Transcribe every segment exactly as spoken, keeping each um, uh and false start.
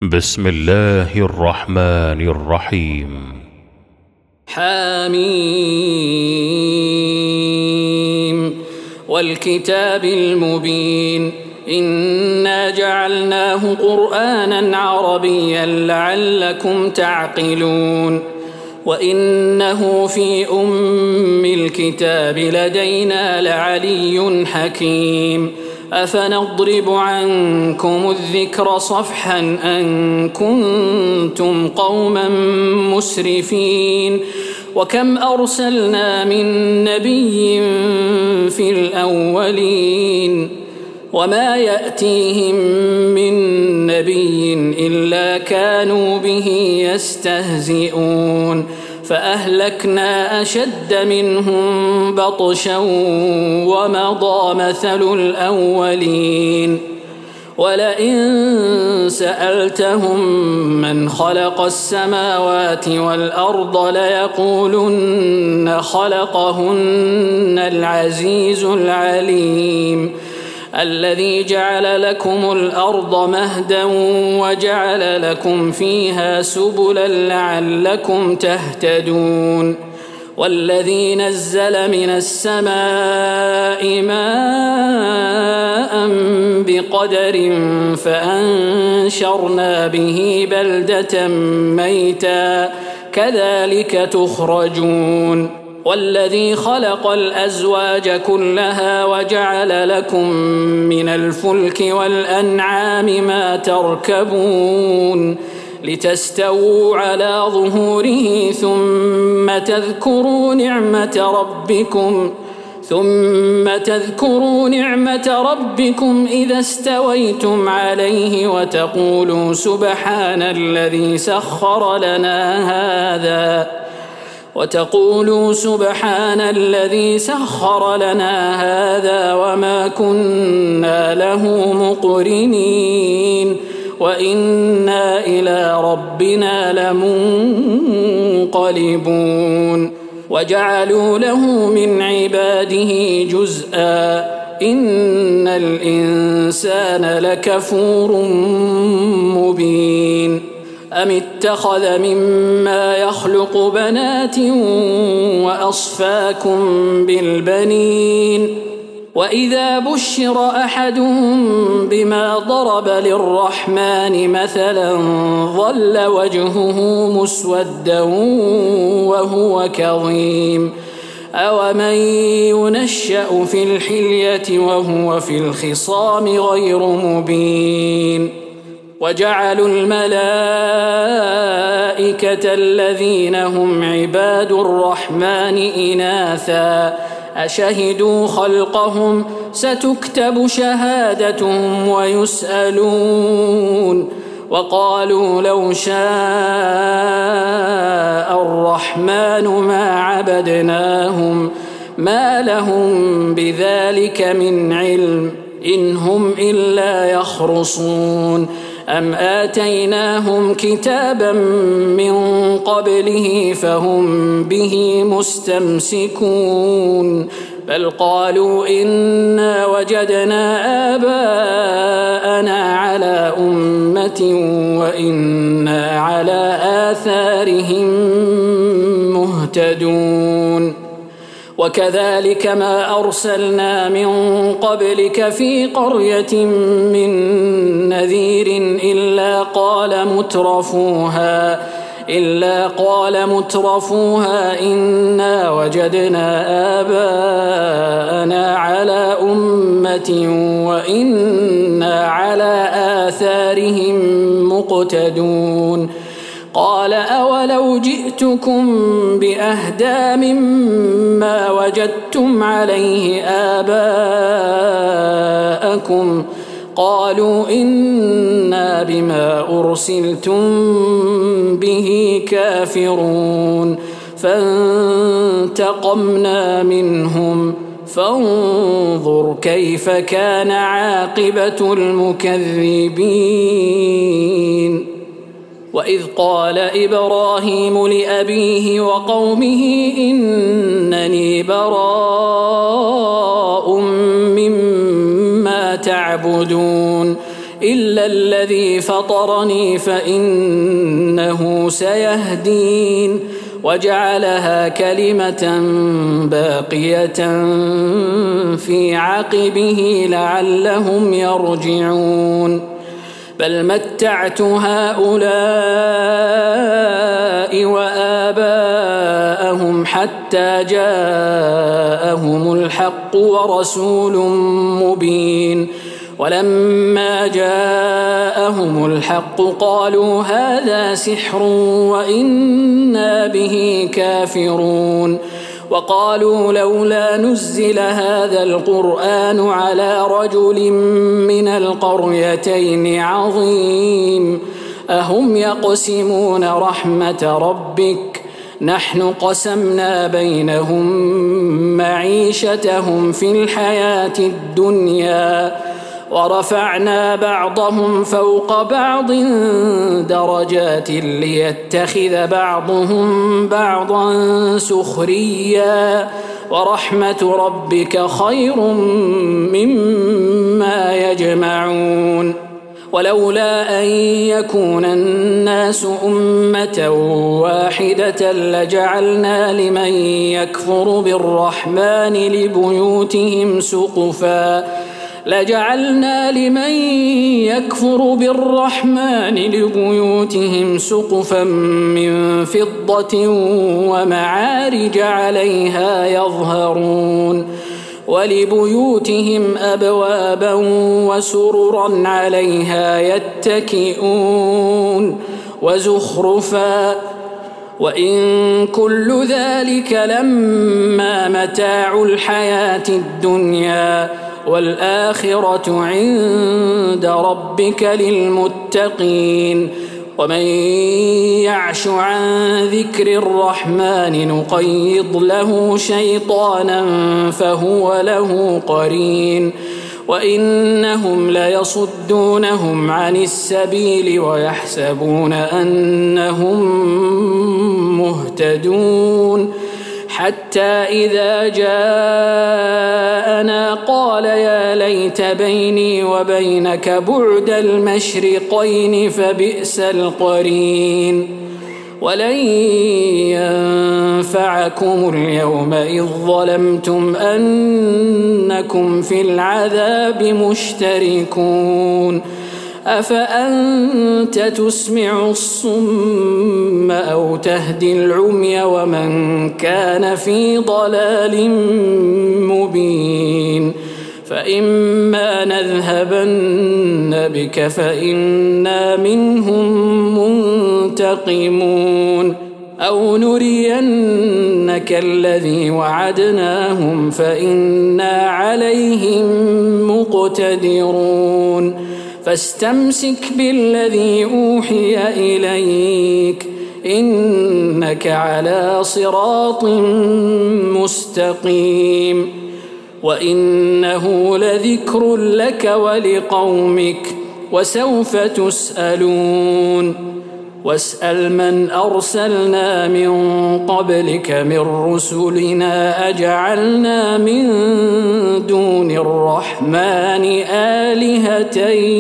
بسم الله الرحمن الرحيم. حميم والكتاب المبين إنا جعلناه قرآنا عربيا لعلكم تعقلون وإنه في أم الكتاب لدينا لعلي حكيم أفنضرب عنكم الذكر صفحا أن كنتم قوما مسرفين وكم أرسلنا من نبي في الأولين وما يأتيهم من نبي إلا كانوا به يستهزئون فأهلكنا أشد منهم بطشا ومضى مثل الأولين ولئن سألتهم من خلق السماوات والأرض ليقولن خلقهن العزيز العليم الذي جعل لكم الأرض مهدا وجعل لكم فيها سبلا لعلكم تهتدون والذي نزل من السماء ماء بقدر فأنشرنا به بلدة ميتا كذلك تخرجون والذي خلق الأزواج كلها وجعل لكم من الفلك والأنعام ما تركبون لتستووا على ظهوره ثم تذكروا نعمة ربكم ثم تذكروا نعمة ربكم إذا استويتم عليه وتقولوا سبحان الذي سخر لنا هذا وتقولوا سبحان الذي سخر لنا هذا وما كنا له مقرنين وإنا إلى ربنا لمنقلبون وجعلوا له من عباده جزءا إن الإنسان لكفور مبين أم اتخذ مما يخلق بنات وأصفاكم بالبنين وإذا بشر أحدهم بما ضرب للرحمن مثلا ظل وجهه مسودا وهو كظيم أومن ينشأ في الحلية وهو في الخصام غير مبين وجعلوا الملائكة الذين هم عباد الرحمن إناثا أشهدوا خلقهم ستكتب شهادتهم ويسألون وقالوا لو شاء الرحمن ما عبدناهم ما لهم بذلك من علم إن هم إلا يخرصون أم آتيناهم كتابا من قبله فهم به مستمسكون بل قالوا إنا وجدنا آباءنا على أمة وإنا على آثارهم مهتدون وكذلك ما أرسلنا من قبلك في قرية من نذير إلا قال مترفوها إلا قال مترفوها إنا وجدنا آباءنا على أمة وإنا على آثارهم مقتدون قال أولو جئتكم بأهدى مما وجدتم عليه آباءكم قالوا إنا بما أرسلتم به كافرون فانتقمنا منهم فانظر كيف كان عاقبة المكذبين وإذ قال إبراهيم لأبيه وقومه إنني براء مما تعبدون إلا الذي فطرني فإنه سيهدين وجعلها كلمة باقية في عقبه لعلهم يرجعون بل متعت هؤلاء وآباءهم حتى جاءهم الحق ورسول مبين ولما جاءهم الحق قالوا هذا سحر وإنا به كافرون وقالوا لولا نزل هذا القرآن على رجل من القريتين عظيم أهم يقسمون رحمة ربك نحن قسمنا بينهم معيشتهم في الحياة الدنيا ورفعنا بعضهم فوق بعض درجات ليتخذ بعضهم بعضا سخريا ورحمة ربك خير مما يجمعون ولولا أن يكون الناس أمة واحدة لجعلنا لمن يكفر بالرحمن لبيوتهم سقفا لجعلنا لمن يكفر بالرحمن لبيوتهم سقفا من فضة ومعارج عليها يظهرون ولبيوتهم أبوابا وسررا عليها يتكئون وزخرفا وإن كل ذلك لما متاع الحياة الدنيا والآخرة عند ربك للمتقين ومن يعش عن ذكر الرحمن نقيض له شيطانا فهو له قرين وإنهم ليصدونهم عن السبيل ويحسبون أنهم مهتدون حتى إذا جاءنا قال يا ليت بيني وبينك بعد المشرقين فبئس القرين ولن ينفعكم اليوم إذ ظلمتم أنكم في العذاب مشتركون أفأنت تسمع الصم أو تهدي العمي ومن كان في ضلال مبين فإما نذهبن بك فإنا منهم منتقمون أو نرينك الذي وعدناهم فإنا عليهم مقتدرون فاستمسك بالذي أوحي إليك إنك على صراط مستقيم وإنه لذكر لك ولقومك وسوف تسألون واسأل من أرسلنا من قبلك من رسلنا أجعلنا من دون الرحمن آلهة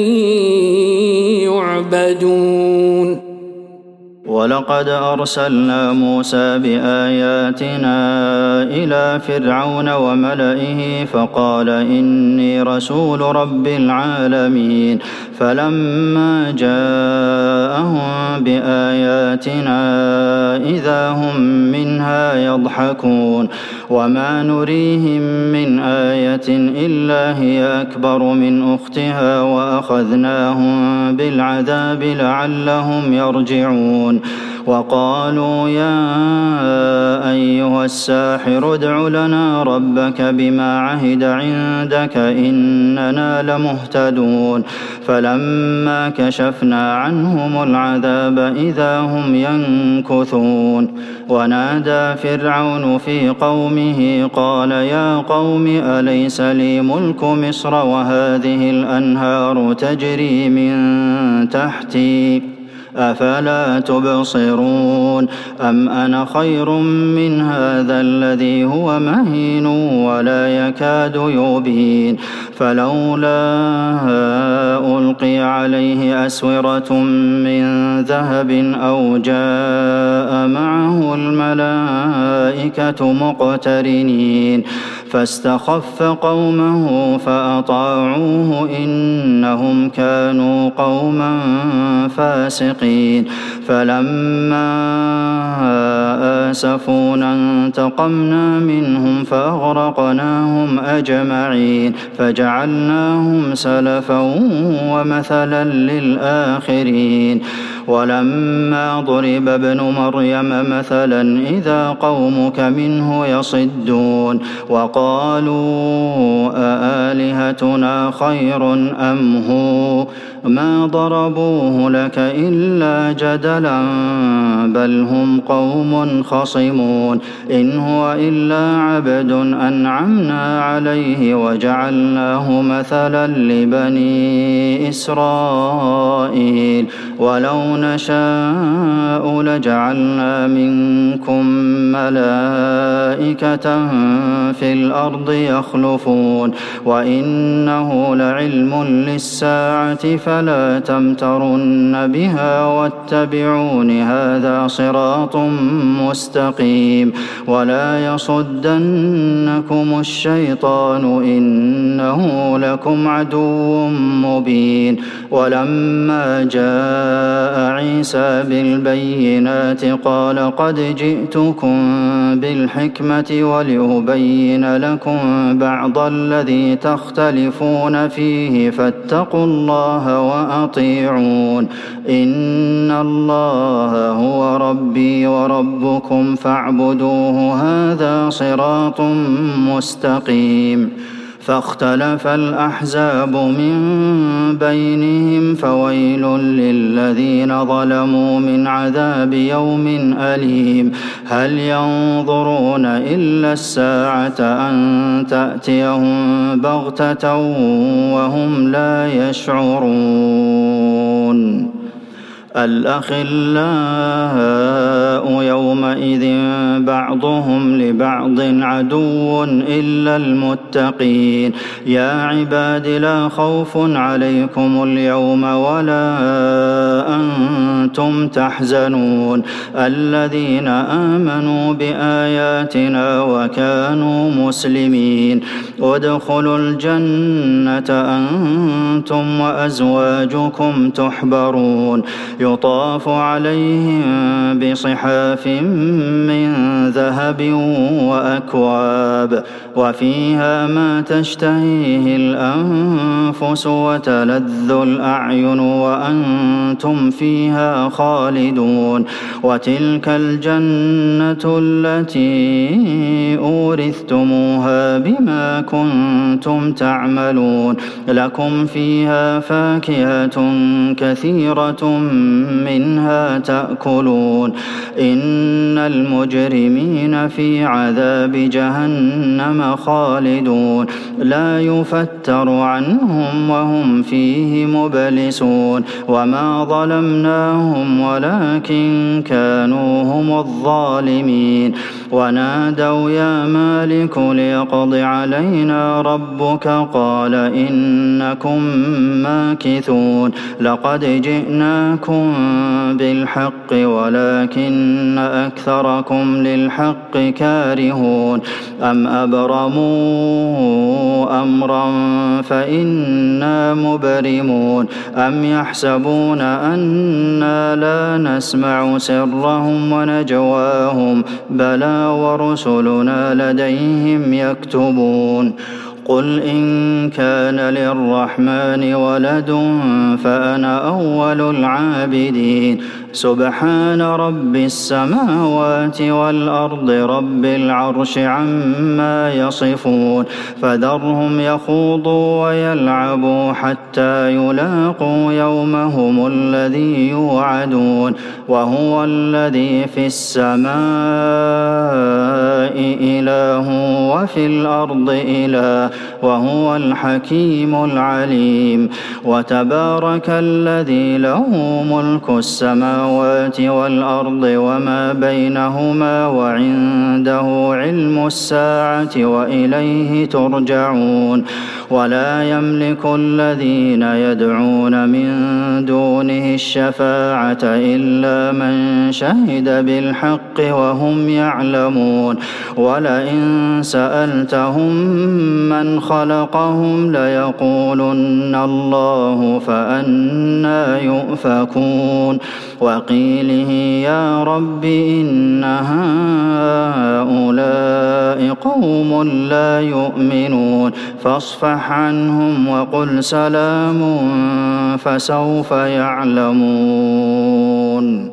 يعبدون ولقد أرسلنا موسى بآياتنا إلى فرعون وملئه فقال إني رسول رب العالمين فلما جاءهم بآياتنا إذا هم منها يضحكون وما نريهم من آية إلا هي أكبر من أختها وأخذناهم بالعذاب لعلهم يرجعون وقالوا يا أيها الساحر ادع لنا ربك بما عهد عندك إننا لمهتدون فلما كشفنا عنهم العذاب إذا هم ينكثون ونادى فرعون في قومه قال يا قوم أليس لي ملك مصر وهذه الأنهار تجري من تحتي أفلا تبصرون أم أنا خير من هذا الذي هو مهين ولا يكاد يبين فلولا ألقي عليه أسورة من ذهب أو جاء معه الملائكة مقترنين فاستخف قومه فأطاعوه إنهم كانوا قوما فاسقين فلما آسفونا انتقمنا منهم فأغرقناهم أجمعين فجعلناهم سلفا ومثلا للآخرين ولما ضرب ابن مريم مثلا إذا قومك منه يصدون وقالوا أآلهتنا خير أم هو ما ضربوه لك إلا جدلا بل هم قوم خصمون إن هو إلا عبد أنعمنا عليه وجعلناه مثلا لبني إسرائيل ولو نشاء لجعلنا منكم ملائكة في الأرض يخلفون وإنه لعلم للساعة فلا تمترن بها واتبعون هذا صراط مستقيم ولا يصدنكم الشيطان إنه لكم عدو مبين ولما جاء عيسى بالبينات قال قد جئتكم بالحكمة ولأبين لكم بعض الذي تختلفون فيه فاتقوا الله وأطيعون إن الله هو ربي وربكم فاعبدوه هذا صراط مستقيم فاختلف الأحزاب من بينهم فويل للذين ظلموا من عذاب يوم أليم هل ينظرون إلا الساعة أن تأتيهم بغتة وهم لا يشعرون الأخلاء يومئذ بعضهم لبعض عدو إلا المتقين يا عباد لا خوف عليكم اليوم ولا أنتم تحزنون الذين آمنوا بآياتنا وكانوا مسلمين ادخلوا الجنة أنتم وأزواجكم تحبرون يطاف عليهم بصحاف من ذهب وأكواب وفيها ما تشتهيه الأنفس وتلذ الأعين وأنتم فيها خالدون وتلك الجنة التي أورثتموها بما كنتم تعملون لكم فيها فاكهة كثيرة منها تأكلون إن المجرمين في عذاب جهنم خالدون لا يفتر عنهم وهم فيه مبلسون وما ظلمناهم ولكن كانوا هم الظالمين ونادوا يا مالك ليقض علينا ربك قال إنكم ماكثون لقد جئناكم بالحق ولكن أكثركم للحق كارهون أم أبرموا أمرا فإنا مبرمون أم يحسبون أنا لا نسمع سرهم ونجواهم بلى ورسلنا لديهم يكتبون قل إن كان للرحمن ولد فأنا أول العابدين سبحان رب السماوات والأرض رب العرش عما يصفون فذرهم يخوضوا ويلعبوا حتى يلاقوا يومهم الذي يوعدون وهو الذي في السماء إله وفي الأرض إله وهو الحكيم العليم وتبارك الذي له ملك السماوات السماوات والأرض وما بينهما وعنده علم الساعة وإليه ترجعون ولا يملك الذين يدعون من دونه الشفاعة إلا من شهد بالحق وهم يعلمون ولئن سألتهم من خلقهم ليقولن الله فأنى يؤفكون وقيله يا رب إن هؤلاء قوم لا يؤمنون فاصفح عنهم وقل سلام فسوف يعلمون.